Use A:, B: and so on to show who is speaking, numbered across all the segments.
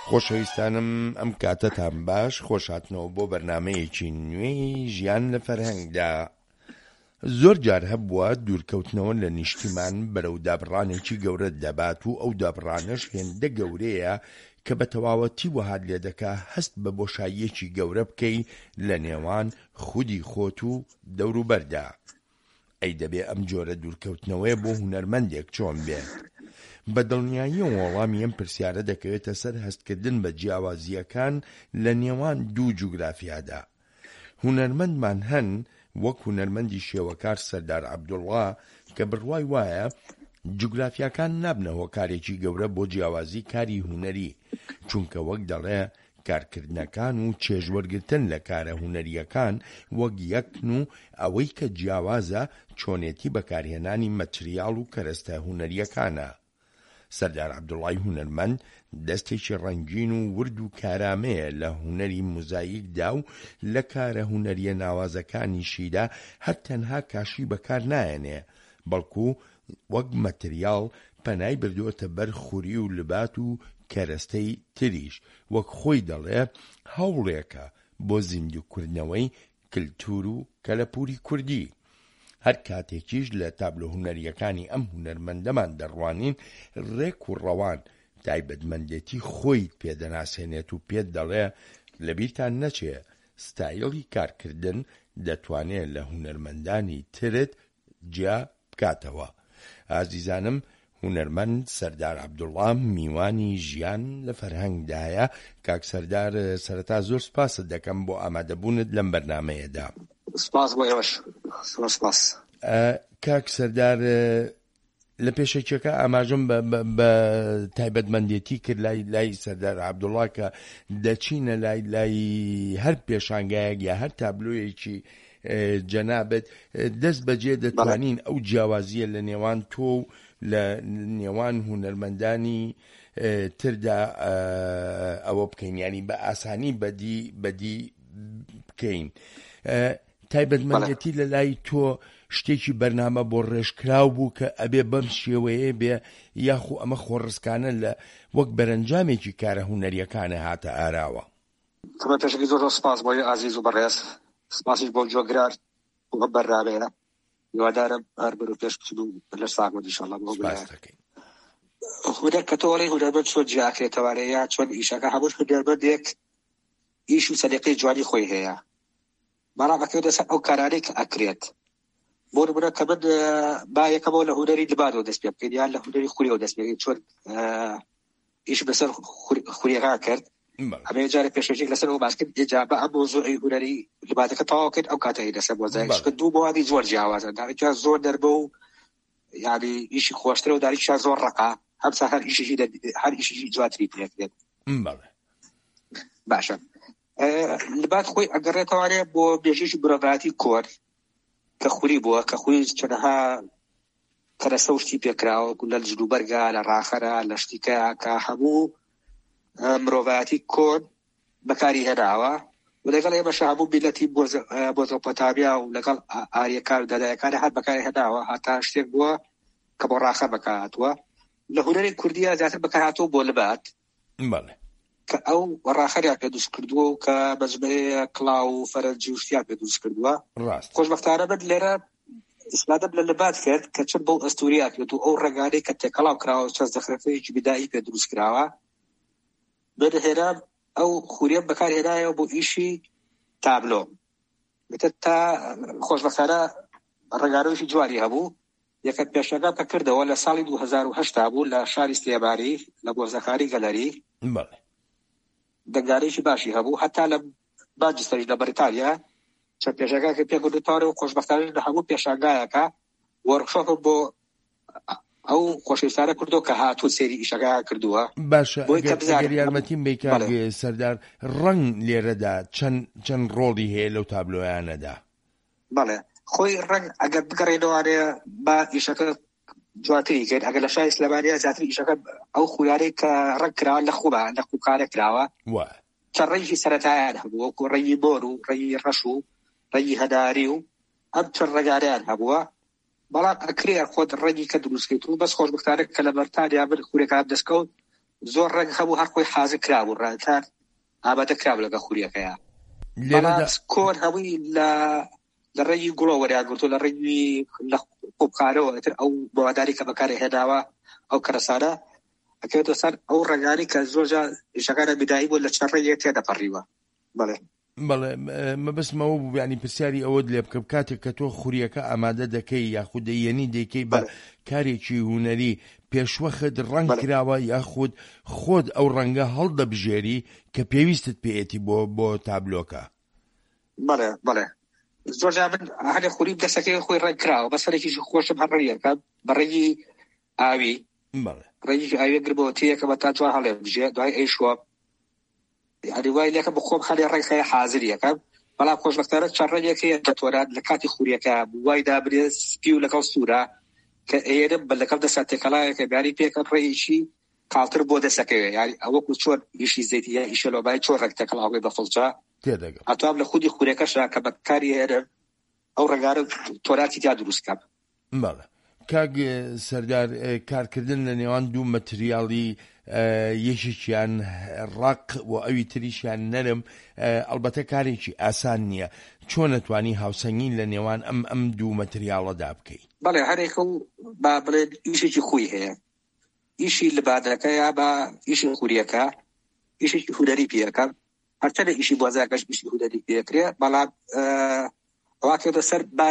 A: خۆشەویستانم ئەم کاتەتان باش خۆشهاتنەوە بۆ بەرنامەیەکی نوێی ژیان لە فەرهەنگدا. زۆر جار هەبووە دوورکەوتنەوە لە نیشتیمان بەرەو دابڕانێکی گەورە دەبات و ئەو دابڕانەش هێندە گەورەیە کە بە تەواوەتی وەهات لێ دەکا هەست بە بۆشاییەکی گەورە بکەی لە نێوان خودی خۆت و دەوروبەردا. ئەی دەبێ ئەم جۆرە دوورکەوتنەوەی بۆ هونەرمەندێک چۆن بێت؟ بە دڵنیایی وەڵامی ئەم پرسیارە دەکەوێتە سەر هەستکردن بە جیاوازیەکان لە نێوان دوو جوگرافیادا. هونەرمەندمان هەن وەک هونەرمەندی شێوەکار سەردار عەبدوڵڵا کە بڕوای وایە جوگرافیاکان نابنە هۆکارێکی گەورە بۆ جیاوازی کاری هونەری، چونکە وەک دەڵێ کارکردنەکان و چێژوەرگرتن لە کارە هونەریەکان وەک یەکن و ئەوەی کە جیاوازە چۆنێتی بەکارهێنانی مەتریاڵ و کەرەستە هونەریەکانە. سەردار عەبدوڵڵای هونەرمەند دەستێکی ڕەنگین و ورد و کارامەیە لە هونەری موزاییکدا و لە کارە هونەریە ناوازەکانیشیدا هەر تەنها کاشی بەکار نایەنێ، بەڵکو وەک مەتریاڵ پەنای بردووەتە بەر خوری و لبات و کەرەستەی تریش، وەک خۆی دەڵێ هەوڵێکە بۆ زیندووکردنەوەی کلتور و کەلەپوری کوردی. هەر کاتێکیش لە تابلۆ هونەریەکانی ئەم هونەرمەندەمان دەڕوانین ڕێک و ڕەوان تایبەتمەندێتی خۆیت پێدەناسێنێت و پێت دەڵێ لەبیرتان نەچێ ستایڵی کارکردن دەتوانێت لە هونەرمەندانی ترت جیا بکاتەوە. ئازیزانم، هونەرمەند سەردار عەبدوڵڵا میوانی ژیان لە فەرهەنگدایە. کاک سەردار، سەرەتا زۆر سپاست دەکەم بۆ ئامادەبوونت لەم بەرنامەیەدا.
B: سپاس بۆ ئێوەش. سپاس.
A: کاک سەردار، لە پێشەکیەکە ئاماژەم بە تایبەتمەندێتی کرد لای سەردار عەبدوڵڵا کە دەچینە لای هەر پێشانگایەک یا هەر تابلۆیەکی جەنابەت دەست بەجێ دەتوانین ئەو جیاوازیە لە نێوان تۆ و لە نێوان هونەرمەندانی تردا ئەوە بکەین، ینی بە ئاسانی بەدی بکەین. تایبەتمەندێتی لە لای تۆ شتێکی بەرنامە بۆ ڕێژکراو بوو کە ئەبێ بەم شێوەیە بێ، یاخو ئەمە خۆڕسکانە لە وەک بەرەنجامێکی کارە هونەریەکانە هاتە ئاراوە؟
B: کەمە پێشەکی زۆر سپاس بۆی ئازیز و بەڕێز، سپاسیش بۆ جۆگرار و بەرنامەیە. هیوادارم هەر بەرەو پێش بچین و لە ساغمەند ئینشاڵڵا بۆ
A: سپاس دەکەین.
B: هونەر کە تۆ وەڵێ هونەرمەند چۆن جیاکرێتەوە یا چۆن ئیشەکە، هەموو هونەرمەندێک ئیش و سەلیقەی جوانی خۆی هەیە، بەڵام ئەکەوێتە سەر ئەو کارانەی کە ئەکرێت. بۆ نمونە کە من با یەکەمەوە لە هونەری لبانەوە دەست پێ بکەین یان لە هونەری خوریەوە دەست پێ بکەین، چۆن ئیش بەسەر خوریەکان کرد. ئەمە جارێک پێشەکێک لەسەر ئەوە باس کرد، جا بە ئەم مۆزوعی هونەری لبانەکە تەواو کرد، ئەو کاتە هی لەسەر مۆزاییک دوو بۆوانی زۆر جیاوازن، دارێکیان زۆر دەربە و یعنی ئیشی خۆشترە و دارێکیان زۆر ڕەقا، هەمسا هەر ئیشیشی جواتری پێکرێت. باشە. لبات خۆی ئەگەڕێتەوانێ بۆ بێژێکی مرۆڤایەتی کۆن کە خوری بووە، کە خوی چەنەها کەرەسە و شتی پێکراوە لە جلوبەرگا، لە ڕاخەرە، لە شتیکە کە هەموو مرۆڤایەتی کۆن بەکاری هێناوە و لەگەڵ ئێمەش هەموو میلەتی مۆزۆپۆتامیا و لەگەڵ ئاریەکان و دەدایەکانی هەر بەکاری هێناوە، هەتا شتێک بووە کە بۆ ڕاخە بەکارهاتووە. لە هونەری کوردیە زیاتر بەکارهاتووە بۆ لبات کە ئەو ڕاخەریان پێ دروست کردووە و کە مەجموعەیە کڵاو و فەرەنجی و شتیان پێ دروست کردووە. خۆشبەختانە من لێرە ئیسپادەم لە لبات کرد کە چەند بەو ئەستوریات کرد و ئەو ڕێگانەی کە تێکەڵاو کراوە چەند زەخرەفەیەکی بدایی پێ دروست کراوە. من هێنام ئەو خوریە بەکارهێنایەوە بۆ ئیشی تابلۆ. تا خۆشبەختانە ڕێگانەوەیشی جوانی هەبوو. یەکەم پێشەکەم کە کردەوە لە ساڵی 2008 بوو لە شاری سلێمانی لە بۆزەخانی گەلەری. دەنگارێکی باشی هەبوو، هەتا لە مانچستەریش لە بەریتانیا چەند پێشەکە کە پێکردوتەوە و خۆشبەختانە لە هەموو پێشانگایەکە وەرکشۆپ بۆ ئەو خۆشەویستانە کردو کە هاتوو سێری ئیشەکە کردووە.
A: باشە، ئەگەر یارمەتیم بیکار سەردار، ڕەنگ لێرەدا چەند ڕۆڵی هەیە لەو تابلۆیانەدا؟
B: بەڵێ، خۆی ڕەنگ ئەگەر بگەڕێنەوەوانەیە با ئیشەکە جواتری کرد. ئەگەر لە شاری سلێمانیا زیاتر ئیشەکە ئەو خوارەی کە ڕەنگ کراوە لە خوکانە کراوە چەند ڕێژی سەرەتایان هەبووە، وەکو ڕێی بۆر و ڕێی ڕەش و ڕێی هەداری و ئەم چەند ڕێگانەیان هەبووە. بەڵام ئەکرێ خۆت ڕێگی کە دروستکەیت و بەس خۆشبەختانە کە لە بەریتانیا من خوورێکان دەستکەوت زۆر ڕێک هەبوو هەر خۆی حازر کرابوو ڕانتان ئامادە کرابوو لەگە خوریەکەیە بەڵام کۆن هەمووی لە ڕێگی گوڵۆ وەریاگرتو لە ڕێگی لە قوبخانەوە تر ئەو بەواداری کە بەکارە هێناوە ئەو کەرەسانە ئەکەوێتە سەر ئەو ڕێگانی کە زۆرجار شەکانە بدایی بوو لە چەند ڕێگێک تێدەپەڕیوە. بەڵێ
A: مەبەستمەوە بوو ینی پرسیاری ئەوە لێ بکەم کاتێک کە تۆ خوریەکە ئامادە دەکەی یاخود دەیەنی دەکەی بە کارێکی هونەری پێشوەخت ڕەنگ کراوە یاخود خۆت ئەو ڕەنگە هەڵدەبژێری کە پێویستت پێێتی بۆ تابلۆکە.
B: بەڵێ زۆرجار من هەنێ خوری دەسەکەی خۆی ڕێک کراوە بەسەرێکیش خۆشم هەڕێیەکە بەڕێگی ئاوی ڕێگی ئاوی گربەوە تەیەکە بە تا جوان هەڵێ بژێ دوای ئەیشوە یعنی وای لێکە بخۆم خەڵێ ڕێکخەیە حازریەکە بەڵام خۆشبەختانە چەند ڕێگێکەیە دەتوانات لە کاتی خوریەکە وای دابرێ سپی و لەگەڵ سوورە کە ئێرە بە لەگەڵ دەسات تێکەڵایەکە بیانی پێکە ڕێیشی قاڵتر بۆ دەسەکەوێ یعنی ئەوەکو چۆن ئیشی زەیتی یا ئیشە لۆبای چۆن ڕێک تێکەڵاوێ بە فڵجا
A: تێدەگەم
B: ئەتواب لە خودی خوریەکەشا کە بەکاری هێرە ئەو ڕێگارە تۆراتی تیا دروستکە.
A: بەڵێ کاک سەردار کارکردن لە نێوان دوو مەتریاڵی یەکێکیان ڕق و ئەوی تریشیان نەرم ئەلبەتە کارێکی ئاسان نییە چۆن نەتوانی هاوسەنگی لە نێوان ئەم دوو مەتریاڵەدا بکەیت؟
B: بەڵێ هەرێکە و با بڵێن ئیشێکی خۆی هەیە ئیشی لەبادەکە یا بە ئیشی خوریەکە ئیشێکی هونەری پێەکە هەرچەندە ئیشی بۆزارگەش ئیشی هونەری پێکرێ بەڵام ڕاکێتە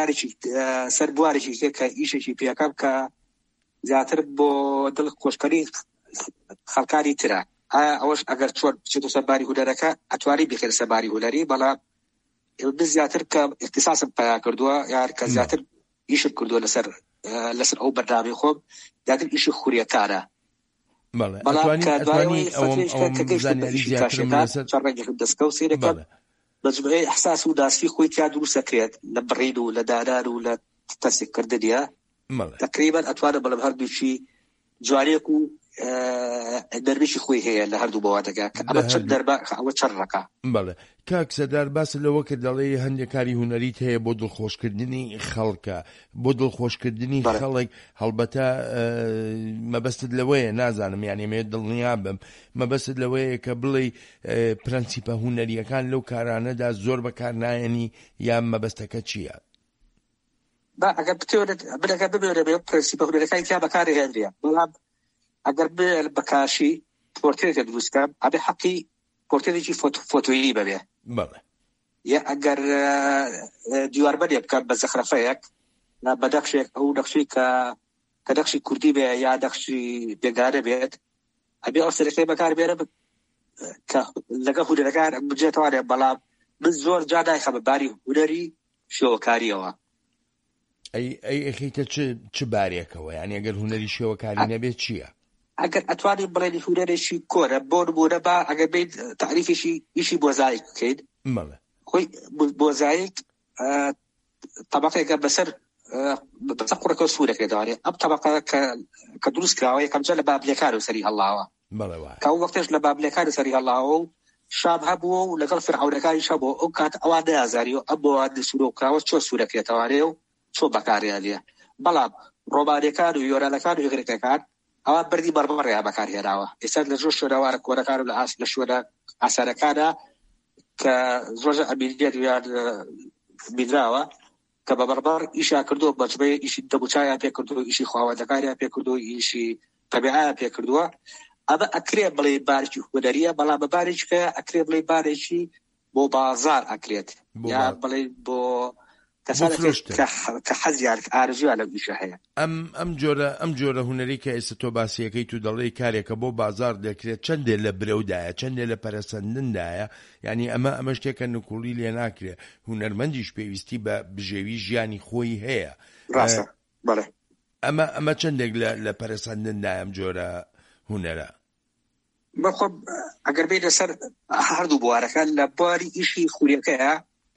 B: سەر بوارێکی کە ئیشێکی پێەکەم کە زیاتر بۆ دڵ خۆشکەری خەڵکاری ترە ئەوەش ئەگەر چۆن بچێتە سەر باری هونەرەکە ئەتوانی بخێت سەر باری هونەری بەڵام زیاتر کە اختصاصم پیا کردووە یان کە زیاتر ئیشم کردووە لەسەر ئەو بەردامی خۆم زیاتر ئیشی خوریەکانە. بەڵام کە دوای کە گەشتم چڕێگێکم دەستکە و سێرەکەم بەجمعی احساس و داستی خۆی تیا دروستەکرێت لە بڕین و لە دانان و لە تەسێککردنیە تقریبا ئەتوانە بەڵام هەردووشی جوانێک و دەربێکی خۆی هەیە لە هەردوو بەوادەگا کە ئەمە چەند دەربا ئەوە چەند ڕەکە.
A: بەڵێ کاک سەردار باس لەوە کە دەڵێ هەندێک کاری هونەریت هەیە بۆ دڵخۆشکردنی خەڵکە بۆ دڵخۆشکردنی خەڵک هەڵبەتە مەبەستت لەوەیە نازانم یانی مێ دڵنیا بم مەبەستت لەوەیە کە بڵێ پرەنسیپە هونەریەکان لەو کارانەدا زۆر بەکار نایەنی یان مەبەستەکە چییە؟
B: ئەگەر بتێنێت ببێنە بێ پرەنسیپە هونەریەکانی تیا بەکارهێنرێ بەڵام ئەگەر بەکاشی پۆرتێتێک دروستکەم ئەبێ حەقی پۆرتێتێکی فۆتۆیی بەبێ یا ئەگەر دیواربەنێ بکەم بە زەخرەفەیەک بە دەخشێک ئەو دەخشی کە دەخشی کوردی بێ یا دەخشی بێگانە بێت ئەبێ ئەو سەرەکەی بەکار بێنە کە لەگەڵ هونەرەکان بجێتوانێت بەڵام من زۆر جا نایخەمە باری هونەری شێوەکاریەوە.
A: ئەی ئەخیتە چ بارێکەوە یعنی ئەگەر هونەری شێوەکاری نەبێت چییە؟
B: ئەگەر ئەتوانین بڵێنی هونەرێکی کۆرە بۆ نمونە با ئەگەر بێت تعریفێکی ئیشی بۆزایک بکەیت خۆی بۆزایک طبقەیەکە بەسەر قوڕەکە سوورەکەێتوانێ ئەم طبقە کە دروست کراوە یەکەم جا لە بابلەکان و سەری هەڵاوە کە ئەو وەختێش لە بابلەکان و سەری هەڵاوە و شام هەبووە و لەگەڵ فرعونەکانی شەبووە ئەو کات ئەوان نەیازاریەوە ئەم بۆوان سوورەکراوە چۆن سوورەکرێتەوانێ و چۆن بەکارێنێ بەڵام ڕۆمانیەکان و یۆرانەکان و ئێگرەکەکان ئەوە بەردی بەربەڕێیان بەکارهێناوە ئێستا لە زۆر شوێنەوارە کۆرەکان و لە شوێنە ئاسانەکانە کە زۆر ئەمینیت یان بینراوە کە بە بەربەر ئیشیان کردووە بەجمەی ئیشی دەموچایان پێ کردووە ئیشی خواوەندەکانیان پێ کردووە ئیشی تەبیعیان پێ کردووە ئەمە ئەکرێ بڵێ بارێکی هونەریە بەڵام بە بارێکە ئەکرێ بڵێ بارێکی بۆ بازار ئەکرێت یا بڵێ بۆ کە حەزیان ئارزویان لەم ئیشە هەیە.
A: ئەم جۆرە هونەری کە ئێستا تۆ باسیەکەی تو دەڵێ کارێکە بۆ بازار دەکرێت چەندێ لە برەودایە چەندێ لە پەرەسەندندایە ینی ئەمە شتێکە نکوڵی لێ ناکرێت هونەرمەندیش پێویستی بە بژێوی ژیانی خۆی هەیە.
B: ڕاستە بەڵێ
A: ئەمە چەندێک لە پەرەسەندندایە ئەم جۆرە هونەرە
B: بەخۆ ئەگەر بێتە سەر هەردوو بوارەکە لە بواری ئیشی خوریەکەیە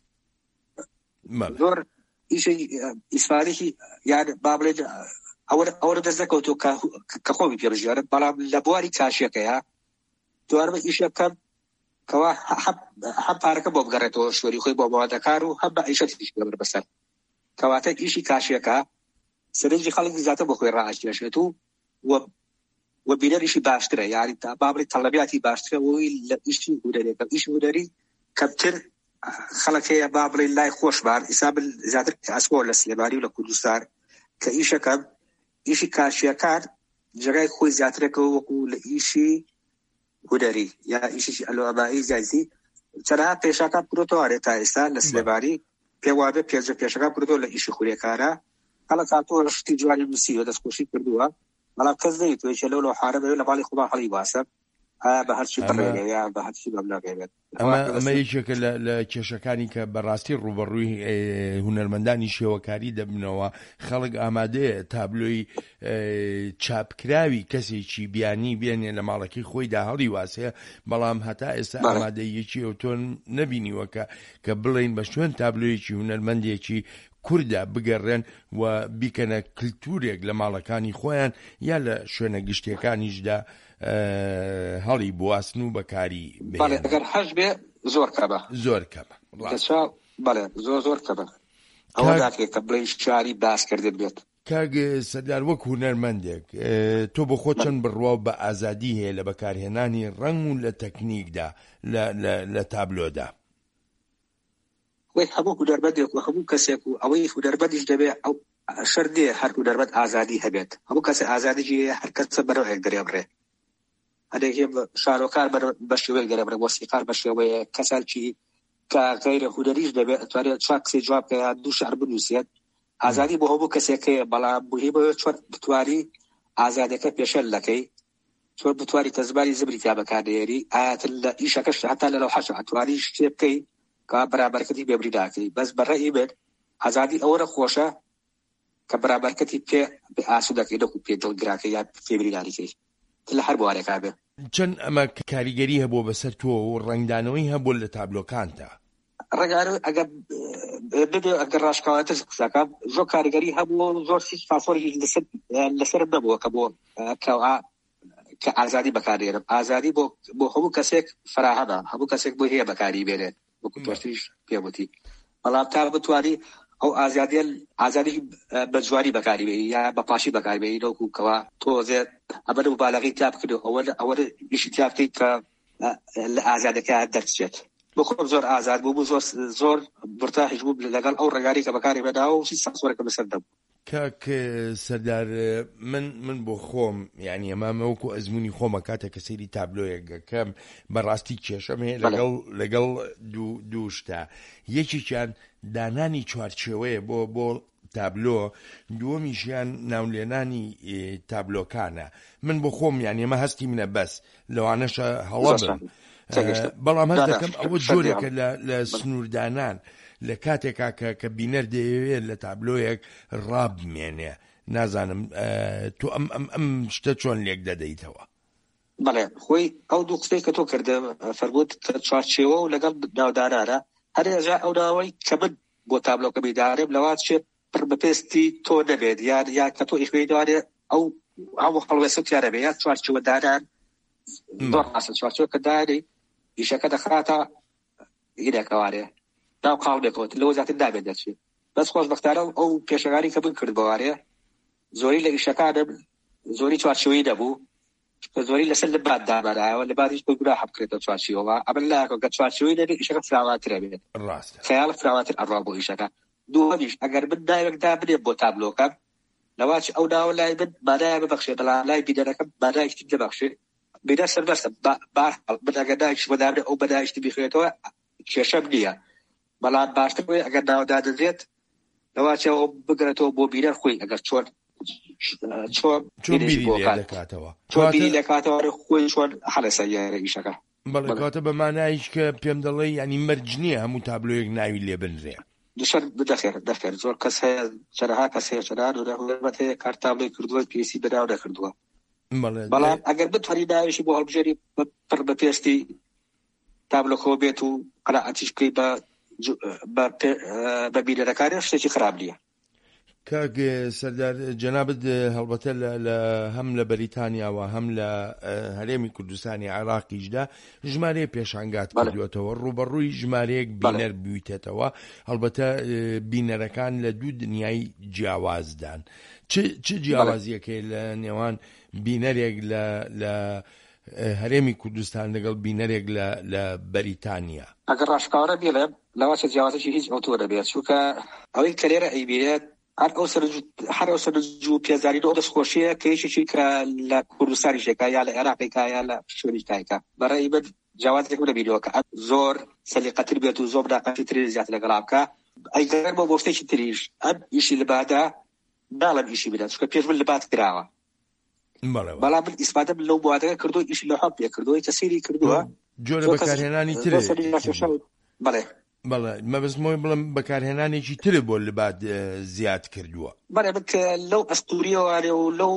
B: زۆر ئیشی ئیسفارێکی یان با بڵێن ئەوە دەست دەکەوتۆ کە خۆمی پێبژێرن بەڵام لە بواری کاشیەکەیە دوارمە ئیشە بکەم کەوا هەم پارەکە بۆ بگەڕێتەوە شوێری خۆی بۆ بەوادەکار و هەم بە عیشەتیش ببر بەسەر کەواتە ئیشی کاشیەکە سەرنجی خەڵکی زیاتر بۆ خۆی ڕائاشکێشێت و و بینەریشی باشترە، یاری تا بابڵی تەڵەبیاتی باشترە وی لە ئیشی هودەرێکە. ئیشی هودەری کەمتر خەڵک هەیە با بڵێ لای خۆشبار ئیسا زیاتر ئەسپۆر لە سلێمانی و لە کوردستان کە ئیشەکەم ئیشی کاشیەکان جگای خۆی زیاترەکەەوە وەکو لە ئیشی هودەری یا ئیشی ئەلۆمایی زیاتی چەنها پێشاکان پرۆتوارێ تا ئێستا لە سلێمانی پێوابێ پێشەکان پرۆتۆ لە ئیشی خوریەکانە خەڵک تۆ شتی جوانی نووسیوە دەستخۆشی کردووە بەڵام کەس نەیتوێت لەو حارەبەوە لە باڵی خۆمان هەڵی واسە بە هەرچی بڕێنێ یا بە هەرچی بەمنابێت.
A: ئەمە یەکێکە لە کێشەکانی کە بەڕاستی ڕوبەڕووی هونەرمەندانی شێوەکاری دەبنەوە. خەڵک ئامادەیە تابلۆی چاپکراوی کەسێکی بیانی بێنێ لە ماڵەکەی خۆیدا هەڵی واسەیە، بەڵام هەتا ئێستا ئامادەیەکی ئەو تۆ نەبینیوە کە بڵین بە شوێن تابلۆیەکی هونەرمەندێکی کووردا بگەڕێن و بیکەنە کللتورێک لە ماڵەکانی خۆیان یا لە شوێنە گشتیەکانیشدا هەڵی بواسن و بەکاری
B: بەڵێ ئەگەر هەش بێ زۆر کەمە بەڵێ زۆر کەمە ئەوە داکرێت کە بڵێ شاری باسکردن بێت.
A: کاگ سەردار وەک هونەرمەندێک تۆ بۆ خۆت چەند بڕوا و بە ئازادی هەیە لە بەکارهێنانی ڕەنگ و لە تەکنیکدا لە تابلۆدا؟
B: وی هەموو هونەرمەندێک و هەموو کەسێک و ئەوەی هونەرمەندیش دەبێت ئەو شەردێ هەر هونەرمەند ئازادی هەبێت. هەموو کەسێ ئازادیی هەر کەسە بەرەوەیەک دەرێبڕێ. هەندێک شارۆکار بە شێوەیەک دەرێبڕێ، وەسیقار بە شێوەیە، کەسانکی کە غەیرە هونەریش دەبێت ئەتوانێت چوار قسەی جواب بکە یا دوو شعر بنووسێت. ئازادی بۆ هەموو کەسێکەیە، بەڵام مهمە چۆن بتوانی ئازادیەکە پێشەل دەکەی، چۆن بتوانی تەزمانی زبری تیا بەکاردێری، ئاەت لە ئیشەکەش هەتا لە لەو حەشە ئەتوانی شتێ بکەی کە بەرامبەرکەتی بێبری ناکەی. بەس بەڕێی من ئازادی ئەوەرە خۆشە کە بەرامبەرکەتی پێ ئاسوود دەکەی نەکو پێ دڵگراکەی یا فێبری ناریکەی لە هەر بوارێکا بێ.
A: چەند ئەمە کاریگەری هەبوو بەسەر تۆ و ڕنگدانەوەی هەبوو لە تابلۆکانتە؟
B: ڕێگانە ئەگەر ببێ ئەگەر ڕاشکاواتر قسەکەم زۆر کاریگەری هەبوو، زۆر فاسۆری لەسەر نەبووە کە بۆ کە ئازادی بەکاردێنم. ئازادی بۆ هەموو کەسێک فراهەمە، هەموو کەسێک بۆ هەیە بەکاری بێنێت وەکو پێشتریش پێوتی، بەڵام تا بتوانی ئەو ئازادی بە جوانی بەکاری بێنی یا بە پاشی بەکاری بێنی نەوەکو کەوا تۆزێت ئەمە مبالەغەی تیا بکردو ئەوە ئیشی تیا بکەیت کە لە ئازادەکە دەرچێت. بۆ خۆم زۆر ئازاد بوو، زۆر مرتاحیش بوو لەگەڵ ئەو ڕێگاری کە بەکاری بێناوە و سانسۆرەکە بەسەر دەبوو.
A: کاک سەردار من بۆ خۆم یعنی ئەمامەوەکو ئەزمموی خۆمە کاتێک کە سەیری تابلۆیەک دەکەم بەڕاستی کێشەم هەیە لەگەڵ دووشتا. یەکێکیان دانانی چوارچێوەیە بۆ تابلۆ، دووەمیشیان ناولێنانی تابلۆکانە. من بۆ خۆم یعنی ئەمە هەستی منە بەس لەوانەشە هەڵە بم، بەڵام هەست دەکەم ئەوە جۆرێکە لە سنووردانان لە کاتێکا کە بینەر دەیەوێت لە تابلۆیەک ڕابمێنێ. نازانم تۆ ئەم شتە چۆن لێک دەدەیتەوە؟
B: بەڵێ خۆی ئەو دوو قسەی کە تۆ کردە فەرمووت چوارچێوە و لەگەڵ ناودانانە هەرێژا ئەو ناوەی کە من بۆ تابلۆکە بیدارێم لەوات شێت پڕ بەپێستی تۆ نەبێت یا کە تۆ ئیخوێی دوانێ ئەو هەڵوێسە بێ یا چوارچێوە دانان زۆر ڕاستە چوارچێوە کە دانی ئیشەکە دەخاتە هینێکەوارێ ناو قاڵێکەوە لەوە زیاتر نابێت دەچێت. بەس خۆشبەختانە ئەو پێشەکانی کە من کرد بەوارێ زۆری لە ئیشەکانم زۆری چوارچێوەی نەبوو، زۆری لەسەر لە باد دامەرایەوە لە بادیش بۆ گوناح بکرێتەوە چوارچێوەوە. ئەمە لایەکەوە کە چوارچێوەی نەبێت ئیشەکە فراوانترە بێت، خەیاڵ فراوانتر ئەڕوا بۆ ئیشەکە. دووەمیش ئەگەر من ناوێکدا بنێت بۆ تابلۆکەم لەواچ ئەو ناوە لای من مانایە ببەخشێت، بەڵام لای بینەرەکەم مانایەکی نەبەخشێت. بینەر سەربەستە من ئەگەر نایەکیش بۆدابنێت ئەو بەنایشتی بخوێتەوە کێشەم نییە، بەڵام باشتر بێ ئەگەر ناوەدا دەدرێت لەواچەوە بگرێتەوە بۆ بینەر خۆی ئەگەر چۆن بیری لەکاتەوە خۆی چۆن هەڵەسە یارە ئیشەکە.
A: بەڵێ کاتە بەمانایش کە پێم دەڵێ ینی مەرج نییە هەموو تابلۆیەک ناوی لێ بنرێ.
B: دوشەر دەخێر زۆر کەس هەیە چەنەها کەس هەیە چەنان و هونەرمەند هەیە کار تابلۆی کردووە پێویستی بەناو نەکردووە. بەڵام ئەگەر بتوانانی ناویشی بۆ هەڵبژێری پڕ بەپێستی تابلۆکەوە بێت و قەناعەتیش بکەی بە بینەرەکانی شتێکی خراپ نییە.
A: کاک سەردار جەنابەت هەڵبەتە هەم لە بەریتانیاوە هەم لە هەرێمی کوردستانی عێراقیشدا ژمارەیە پێشانگات کردوێتەوە، ڕوبەڕووی ژمارەیەک بینەر بوویتێتەوە، هەڵبەتە بینەرەکان لە دوو دنیای جیاوازدان. چ جیاوازیەکەی لە نێوان بینەرێک لە هەرێمی کوردستان لەگەڵ بینەرێک لە بەریتانیا؟
B: ئەگەر ڕاشکاوانە بێڵێ لەواشە جیاوازێکی هیچ ئۆتۆ دەبێت، چونکە ئەوەی کە لێرە ئەیبێت هەر ئەو سەرنج و پێزاری ئەو دەستخۆشیە کە هیچێکی کە لە کوردستانی شێکا یا لە عێراقێکا یا لە شوێنی تایکا بەڕێی بەد جیاوازێک نەبینەوە کە زۆر سەلیقەتر بێت و زۆر براقەتی تری زیاتر لەگەڵا بکە. ئەیگەر بۆ شتێکی تریش ئەم ئیشی لە بادا باڵم ئیشی بدات، چونکە پێش من لە بات کراوە، بەڵام من ئیسپادەم لەو بوادەکە کردو ئیشی لە حەب پێ کردووە کە سەیری کردووە
A: جۆرە بەکارهێنانی ترە.
B: بەڵێ
A: بەڵێ مەبەستمەوەی بڵم بەکارهێنانێکی ترە بۆ لە باد زیاد کردووە.
B: بەڵێ من کە لەو ئەستوریەوەوارێ و لەو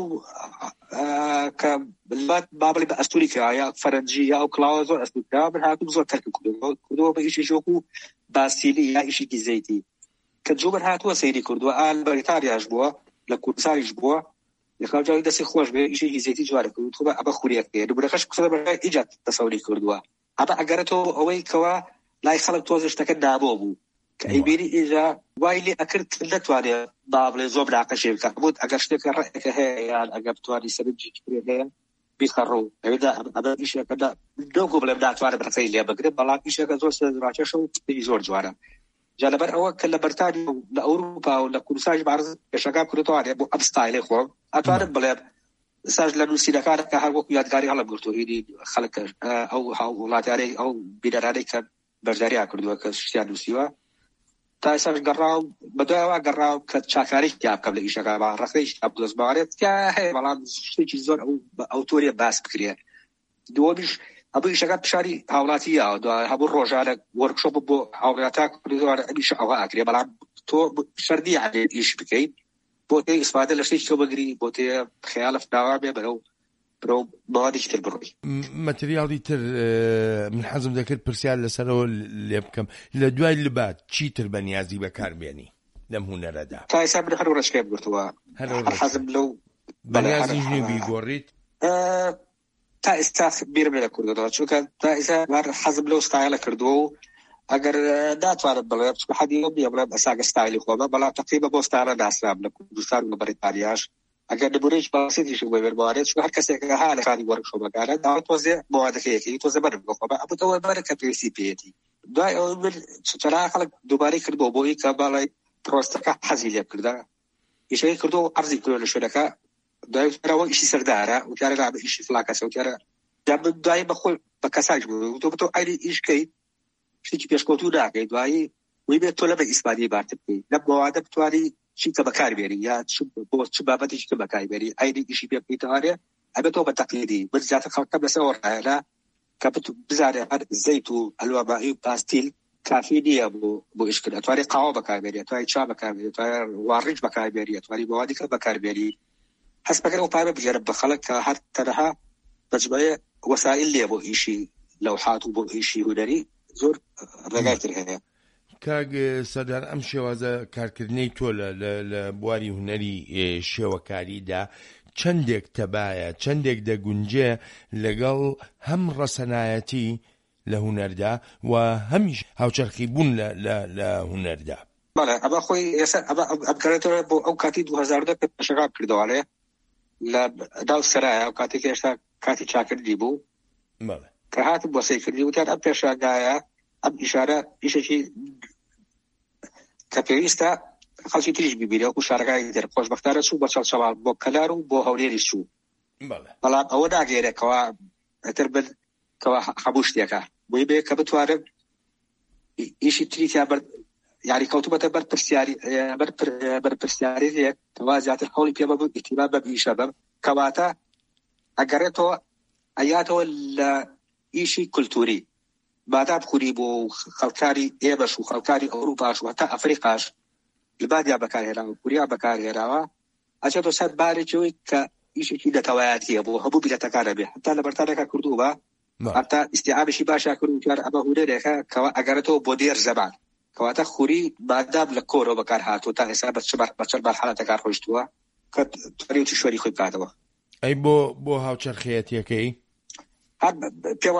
B: کە بابڵێ بە ئەستوری کراوە یا فەرەنجی یا ئەو کڵاوە زۆر ئەستوری کراوە، من هاتووم زۆر تەرک کردووە بە ئیشی ژۆک و باسیلی یا ئیشێکی زەیتی کە جوبر هاتووە سەیری کردووە ئال بەریتانیاش بووە لە کوردستانیش بووە لەخاوجاوی دەستی خۆش بێ ئیشێکی زەیتی جوارە کرد خۆ ئەبە خوریەک بێ دوبرەکەش قسە بەڕای ئیجاد تەسەوری کردووە ئەبە ئەگەرێتەوە ئەوەی کەوا لای خەڵک تۆزە شتەکە دابۆ بوو کە ئەیبێری ئێجا وای لێ ئەکرد نەتوانێت بابڵێ زۆر براقەشێ بکە بوت ئەگەر شتێکە ڕێکە هەیە یان ئەگەر بتوانی سەرنجی هەیە بیخەڕۆ ئەوێدا ئەبە ئیشەکەدا دۆگۆ بڵێم ناتوانێت بڕقەی لێ بگرێت بەڵام ئیشەکە زۆر سەرنجڕاکێشە و زۆر جوارە. جا لەبەر ئەوە کە لە بەرتانی و لە ئەوروپا و لە کوردستانیش بەعرض پێشەکە کردوتوانێت بۆ ئەم ستایلەی خۆم ئەتوانم بڵێم ساج لە نووسینەکانە کە هەر وەکو یادگاری هەڵەبگرتوویدی خەڵک ئەو وڵاتیانەی ئەو بینەرانەی کە بەشداریان کردووە کە شتیان نووسیوە تا ئێستاش گەڕاو بەدوایەوە گەڕاو کە چاکاری تیا بکەم لە ئیشەکە ڕقەی شتاب دۆزبارێت کە هەیە بەڵام شتێکی زۆر ئەو ئەوتۆریە باس بکرێت. دووەمیش هەبوو ئیشەکە پشاری هاوڵاتیە دوای هەبوو ڕۆژانە وەرکشۆپ بۆ هاوڵاتیان کردووە ئەمیش ئەوە ئاکرێ بەڵام تۆ شەردی عادێت ئیش بکەیت بۆ تێ ئیسپادە لە شتێکی تۆ بگری بۆ تێ خەیاڵە داوا بێ بەرەو موادێکی تر بڕۆی.
A: مەتریاڵی تر من حەزم دەکرد پرسیار لەسەرەوە لێ بکەم لە دوای لبات چیتر بەنیازی بەکاربێنی لەم هونەرەدا؟
B: تا ئێستا من هەر ڕشکای بگرتووە حەزم لەو
A: بەنیازی ژنێ بیگۆڕیت
B: تا ئێستا بیرم لێ کردەوە چونکە تا ئێستا حەزم لەو ستایلە کردووە و ئەگەر ناتوانم بڵێم چونکە حەدی بێ بڵێم ئەساگە ستایلی خۆمە بەڵام تەقریبا بۆ ستایلە ناسرام لە کوردستان و لە بەریتانیاش ئەگەر لەبورەیەکی باسیتیش بۆ بێربوارێت چونکە هەر کەسێکە ها لە خانی وەرکشۆپەکانە داوای تۆزێ موادەکەیەکی تۆزە بەرم بخۆمە ئەبووتەوە بەرە کە پێویستی پێیەتی دوای ئەوە من چەند خەڵک دووبارەی کردبوو بۆی کە باڵای پرۆستەکە حەزی لێ بکردا ئیشەکەی کردو و عەرزی کردو لە شوێنەکە دوایەوە ئیشی سەردارە وتیارە لا ئیشی فڵاکەسە وتیارە دوای بەخۆی بە کەساش بوو تۆ بتۆ ئایری ئیشکەی شتێکی پێشکەوتوو ناکەیت دوایی وی بێت تۆ لە بە ئیسپادی بارتر بکەیت لە بۆوادە بتوانی چی کە بەکاربێری یا بۆ چ بابەتێکی کە بەکاربێری ئایری ئیشی پێ بکەیتەوارێ ئەبێتەوە بە تەقلیدی من زیاتر خەڵکەم لەسەر ڕایەنە کە بزانێ هەر زەیت و ئەلوابایی و پاستیل کافی نییە بۆ ئیشکرد ئەتوانی قاوە بەکاربێری ئەتوانی چا بەکاربێری ئەتوانی واڕیج بەکاربێری ئەتوانی موادی کە بەکاربێری هەست بەکەن ئەو پایە بژێرە بە خەڵک کە هەر تەنها بەجمەیە وەسائل لێ بۆ ئیشی لەوحات و بۆ ئیشی هونەری زۆر ڕێگای تر هەیە.
A: کاگ سەردار ئەم شێوازە کارکردنەی تۆ لە بواری هونەری شێوەکاریدا چەندێک تەبایە چەندێک دەگونجێ لەگەڵ هەم ڕەسەنایەتی لە هونەردا و هەمیش هاوچەرخی بوون لە هونەردا؟
B: بەڵێ ئەمە خۆی ئێستا ئەمکارێتەوە بۆ ئەو کاتی 2010 پێشەکان کردووەڵێ لە داو سەرایە ئەو کاتێک هێشتا کاتی چاکردی بوو کە هاتم بۆ سەیکردی وتیان ئەم پێشەگایە ئەم ئیشارە ئیشێکی کە پێویستە خەڵکی تریش ببینێ وەکو شارەکانی تر خۆشبەختانە چوو بە چەڵچەڵ بۆ کەلار و بۆ هەولێری چوو بەڵام ئەوە ناگەێنێکەوە ئەتر بن کەوا هەموو شتێکە بۆی بێ کە بتوانم ئیشی تریتیا یاری کەوتوبەتە بەرپرسیارێک کەوا زیاتر هەوڵی پێ ببوو ئیتیبار بە ئیشە بم کەواتە ئەگەڕێتەوە ئەیاتەوە لە ئیشی کولتوری بادام خوری بۆ خەڵکاری ئێبەش و خەڵکاری ئەوروپاش و هەتا ئەفریقاش لبادیا بەکارهێناوە کوریا بەکارهێناوە ئەچێتۆ سەر بارێکەوەی کە ئیشێکی دەتەوایەتیە بۆ هەموو بیلەتەکانە بێ هەتا لە بەرتانێکە کردووە هەتا ئیستیعابشی باشا کردو کار ئەمە هونەرێکە کەوا ئەگەرێتەوە بۆ دێر زەمان کەواتە خوری بادام لە کۆرەوە بەکار هاتووە تا ئێستا بە چەند مەرحەڵەتە خۆشتووە کە توانێتی شوێنی خۆی بکاتەوە.
A: ئەی بۆ هاوچەرخەیەتیەکەی
B: پێوا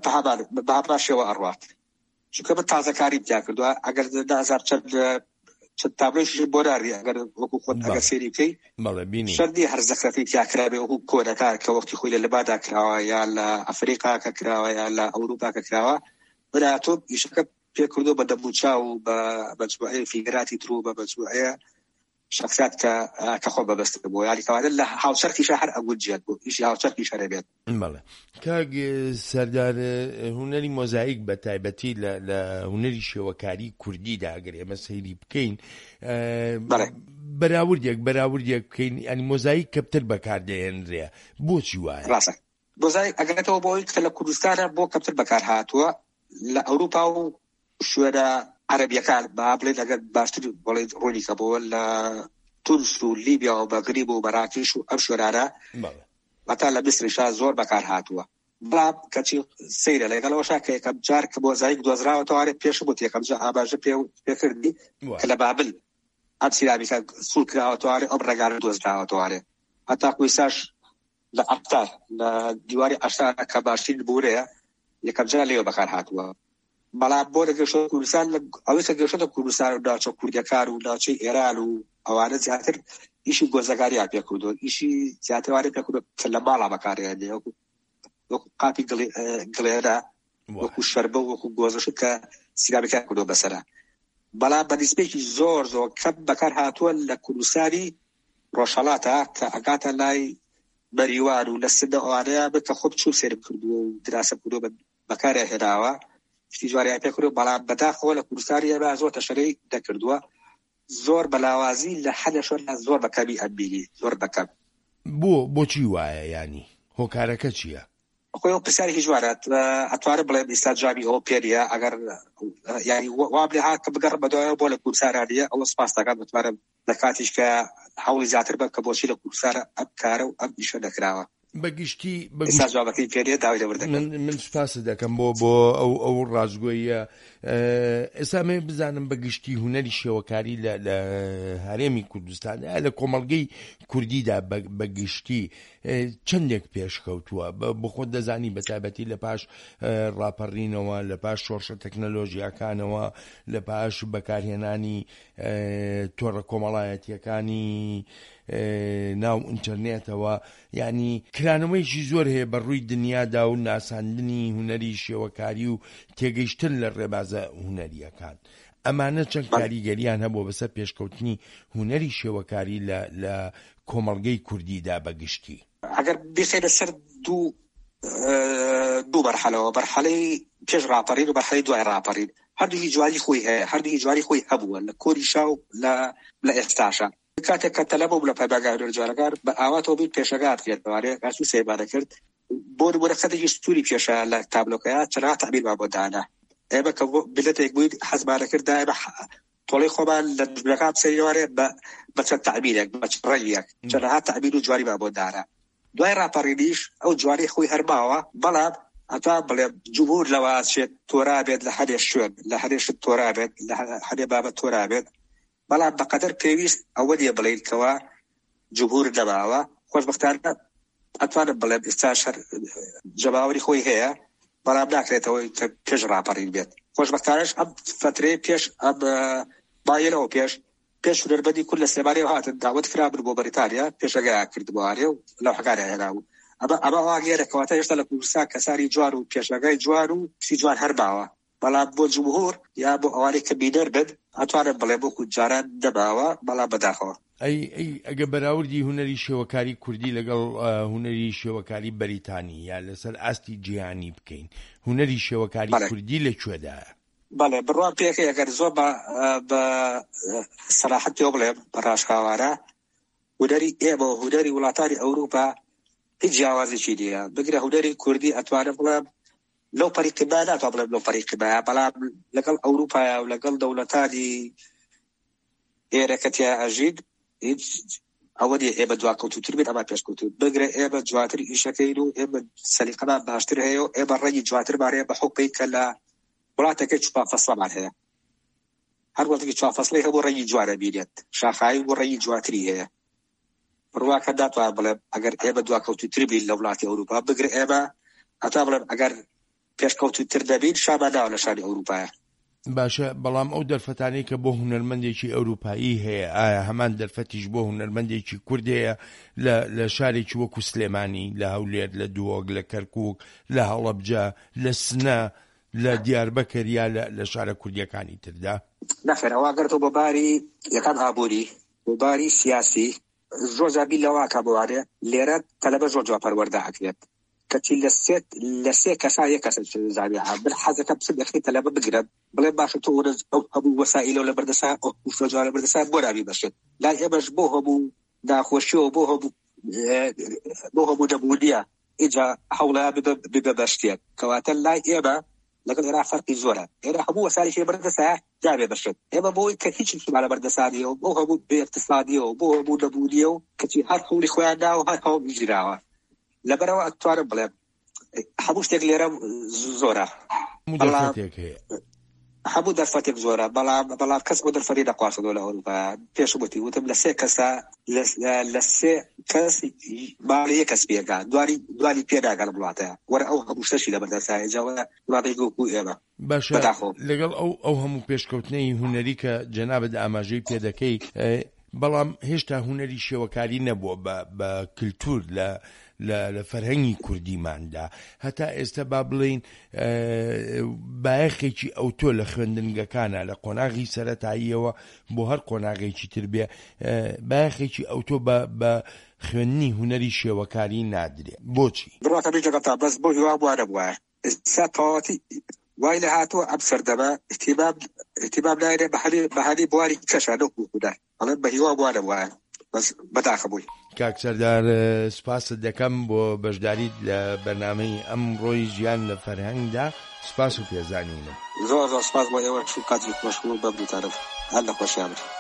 B: بە هەباشەوە ئەڕوات چونکە من تازەکاری بیا کردووە ئەگەر 2000 تابلۆیش بۆ داری ئەگەر وەکو خۆت ئەگەر سێری بکەی شەردی هەر زەخرەفی تیا کرابێ وەکو کۆدەکار کە وەختی خۆی لە لەبادا کراوە یا لە ئەفریقا کە کراوە یا لە ئەوروپا کە کراوە بەداتۆ ئیشەکە پێکردو بە دەموچاو و بە مەجموعەیە فیگراتی تر بە مەجموعەیە شخصیات کە خۆ بەبەست بوو یاری کەواتە لە هاوچەرخیشە هەر ئەگوجێت بوو ئیشی هاوچەرخیش هەرە بێت.
A: بەڵێ کاک سەردار هونەری مۆزاییک بە تایبەتی لە هونەری شێوەکاری کوردیدا ئەگەر ئێمە سەیری بکەین بەراوردێک بکەین ینی مۆزاییک کەپتر بەکاردێنرێ بۆچی وایە؟
B: ڕاستە مۆزاییک ئەگەرێتەوە بۆی کە لە کوردستانە بۆ کەپتر بەکار هاتووە لە ئەوروپا و شوێنە عەرەبیەکان با بڵێن ئەگەر باشتر بڵێ ڕۆنی کە بۆ لە تونس و لیبیا و مەغریب و مەراکش و ئەم شوێنانە هەتا لە میسریشا زۆر بەکار هاتووە. بەڵام کەچی سەیرە لەگەڵەوەشا کە یەکەم جار کە مۆزاییک دۆزراوەتەوە پێش بوت یەکەم جار ئاماژە پێکردی کە لە بابل ئەم سیرامیکە سوود کراوەتەوە ئەم ڕێگانە دۆزراوەتەوە هەتا قویساش لە ئەقتار لە دیواری ئەشتانە کە باشترین بورەیە یەکەم جار لێوە بەکار هاتووە. بەڵام بۆ لەگەشتە کوردستان ئەوەی کە گەشتە کوردستان و ناوچە کوردەکان و ناوچەی ئێران و ئەوانە زیاتر ئیشی گۆزەگاریان پێکردووە ئیشی زیاتروانەی پێکردووە کە لە ماڵا بەکارهێنێ وەکو قاپی گڵێرە وەکو شەربە وەکو گۆزەشت کە سیرامیکیان کردووە بەسەرە. بەڵام بە نسبەیەکی زۆر کەم بەکار هاتووە لە کوردستانی ڕۆژهەڵاتە کە ئەگاتە لای بەریوان و لە سندە ئەوانەیە بکە خۆ بچوو سێرم کردووە و دراسە کردووە بەکارە هێناوە شتی جواریان پێکردووە. بەڵام بەداخەوە لە کوردستانی ئێمە زۆر تەشەرەی دەکردووە زۆر بەلاوازی لە حەدەشەر زۆر بەکەمی ئەمبینی زۆر بەکەم.
A: بۆچی وایە ینی هۆکارەکە چییە؟
B: خۆی ئەو پرسیارێکی جوانێت ئەتوانم بڵێم ئێستا جوابی ئەوە پێنیە ئەگەر یعنی وام لێ هات کە بگەڕ بەدوایەوە بۆ لە کوردستانیە ئەوە سپاس دەکەم بتوانم لە کاتیش کە هەوڵی زیاتر بە کە بۆچی لە کوردستانە ئەم کارە و ئەم ئیشە دەکراوە.
A: بەگشتی من سپاس دەکەم بۆ ئەو ڕازگۆیە. ئێستا مێ بزانم بەگشتی هونەری شێوەکاری لە هەرێمی کوردستان لە کۆمەڵگەی کوردیدا بەگشتی چەندێک پێشکەوتووە بۆ خۆت دەزانی بە تایبەتی لە پاش ڕاپەڕینەوە لە پاش شۆڕشە تەکنەلۆژیاکانەوە لە پاش بەکارهێنانی تۆڕە کۆمەڵایەتیەکانی ناو ئینتەرنێتەوە ینی کرانەوەیشی زۆر هەیە بە ڕووی دنیادا و ناساندنی هونەری شێوەکاری و تێگەیشتن لە ڕێبازە هونەریەکان ئەمانە چەند کاریگەریان هەبوو بەسەر پێشکەوتنی هونەری شێوەکاری لە کۆمەڵگەی کوردیدا بەگشتی.
B: ئەگەر بخێنە سەر دوو بەرحەلەوە بەرحەلەی پێش ڕاپەڕین و بەرحەلەی دوای ڕاپەڕین هەردووی جوانی خۆی هەیە هەردووی جوانی خۆی هەبووە لە کۆریشا و لە ئێستاشە. کاتێک کە تەلەبە بوو لە پەیمانگای جوانەکار بە ئاواتەوە بین پێشەگات کرێتەوە ئاسوو سێبانە کرد بۆ خەتێکی سووری پێشە لە تابلۆکەیە چرا تەعبیرمان بۆ دانا ئێمە کە بلێتێک بووین حەزمانە کرد دائما تۆڵەی خۆمان لە جوانەکان بسەریوارێ بە چەند تەعبیرێک بە چەند ڕەنگێک چەندەها تەعبیر و جوانیمان بۆ دانا. دوای ڕاپەڕینیش ئەو جوانی خۆی هەرماوە بەڵام ئەتوان بڵێم جمهور لەوە چێت تۆرا بێت لە هەرێ شوێن لە هەرێشت تۆرا بێت لە هەرێ بابەت تۆرا بێت بەڵام بەقەدەر پێویست ئەوە لێ بڵێنکەوە جمهور نەماوە. خۆشبەختانە ئەتوانم بڵێم ئێستا شەر جەباوەری خۆی هەیە بەڵام ناکرێتەوەی کە پێش ڕاپەڕین بێت. خۆشبەختانەش ئەم فترەیە پێش ئەم باەوە پێش هونەربەندی کورد لە سلێمانیەوە هاتن داوت کرابن بۆ بەریتانیا پێشەگای کردبووانێ و لەو حەکارە هێناوە ئەمە واگەیەکەواتە هێشتا لە کوردستان کەساری جوان و پێشەگای جوان و پسی جوان هەرماوە بەڵام بۆ جمهور یا بۆ ئەوانەی کە بینەر بن ئەتوانم بڵێ بۆ جاران دەباوە بەڵام بەداخەوە.
A: ئەگە بەراوردی هونەری شێوەکاری کوردی لەگەڵ هونەری شێوەکاری بەریتانی یا لەسەر ئاستی جیهانی بکەین هونەری شێوەکاری کوردی لەکوێدایە؟
B: بەڵێ بڕوان پێکە ئەگەر زۆر بە سەراحەت پێ بڵێم بە ڕاشکاوانە هونەری ئێمە و هونەری وڵاتانی ئەوروپا هیچ جیاوازێکی نییە. بگرە هونەری کوردی ئەتوانم بڵێم لەو پەریقیبا ناتوان بڵێم لەو پەریقیبایە بەڵام لەگەڵ ئەوروپایە و لەگەڵ دەوڵەتانی ئێرەکەتیا ئەژین هیچ ئەوە نیە ئێمە دواکەوتوتر بێت ئەمە پێشکەوتوت بگرە ئێمە جواتر ئیشەکەین و ئێمە سەلیقەمان باشتر هەیە و ئێمە ڕێگی جواترمانەیە بە حوقی کە لە وڵاتەکەی چوپا فەسڵەمان هەیە هەر وڵاتێکی چوپا فەسڵی هەبوو ڕێگی جوانە بینێت شاخایی بۆ ڕێگی جواتری هەیە. بڕواکە داتوان بڵێم ئەگەر ئێمە دواکەوتوتر بین لە وڵاتی ئەوروپا بگرە ئێمە ئەتا بڵێم ئەگەر پێشکەوتوتر دەبین شامان ناوە لە شانی ئەوروپایە
A: باشە بەڵام ئەو دەرفەتانەی کە بۆ هونەرمەندێکی ئەوروپایی هەیە ئایا هەمان دەرفەتیش بۆ هونەرمەندێکی کوردەیە لە شارێکی وەکو سلێمانی لە هەولێر لە دووەک لە کەرکووک لە هەڵەبجە لە سنە لە دیاربەکر یا لە شارە کوردیەکانی تردا؟
B: نەخێر ئەوە گەرتەوە بە باری یەکەم ئابووری بۆ باری سیاسی زۆر زابی لەواکە بوارێ لێرە تەلەبە زۆر جواب پەروەردە ئەکرێت کەچی لە سێ کەسا یەک کەسە زاویە بل حەزەکە بچێت یەخی تەلەبە بگرێت بڵێ باشە تۆ ئەو هەبوو وەسائلە لە بەردەسا ئەو شۆجوان لە بەردەسا بۆ رابی بەشێت لای ئێمەش بۆ هەبوو ناخۆشیەوە بۆ هەبوو دەبوودیە ئیجا هەوڵە ببە بەشتێت کەواتە لای ئێمە لەگەڵ ئێرا فەرقی زۆرە ئێرە هەموو وەسایلێکی بەردەسا جابێ بەشێت ئێمە بۆی کە هیچ شتێکی لە بەردەسادیەوە بۆ هەبوو بێ اقتصادیەوە بۆ هەبوو دەبوودیە و کەچی هەر هەوڵی خۆیان دا و هەر هەوڵ بگیراوە لەبەرەوە ئەتوانم بڵێم هەموو شتێک لێرە زۆرە هەموو دەرفەتێک زۆرە بەڵام کەس بۆ دەرفەتی دەخواستەوە لە ئەوروپا پێش وتی وتم لە سێ کەسە لە سێ کەس باڵی یەک کەس پێگا دوانی پێداگە لە وڵاتەیە وەرە ئەو هەموو شتێکی لە بەردەسایە جاوە وڵاتێک وەکو ئێمە
A: باشە لەگەڵ ئەو هەموو پێشکەوتنەی هونەری کە جەنابەت ئاماژەی پێدەکەی بەڵام هێشتا هونەری شێوەکاری نەبووە بە کلتور لە فەرهەنگی کوردیماندا هەتا ئێستا با بڵین بایەخێکی ئەوتۆ لە خوێندنگەکانە لە قۆناغی سەرەتاییەوە بۆ هەر قۆناغێکی تر بێ بایەخێکی ئەوتۆ بە خوێندنی هونەری شێوەکاری نادرێ بۆچی؟
B: بڕاتە بێجەگەتا بەس بۆ هیوا بوارە بووە ئێستا تەواتی وای لە هاتووە ئەم سەردەمە ئێتیباب نایرێ بەهەلی بواری کەشانە و کوردە ئەڵێن بە هیوا بوارە بووە بەس بەداخە بووی
A: کاک سەردار سپاست دەکەم بۆ بەشداریت لە بەرنامەی ئەم ڕۆی ژیان لە فەرهەنگدا سپاس و پێزانینم
B: زۆر سپاس بۆ ئێوە چوو کاتێک مەشغوڵ بەبووتانم هەر لە خۆشیان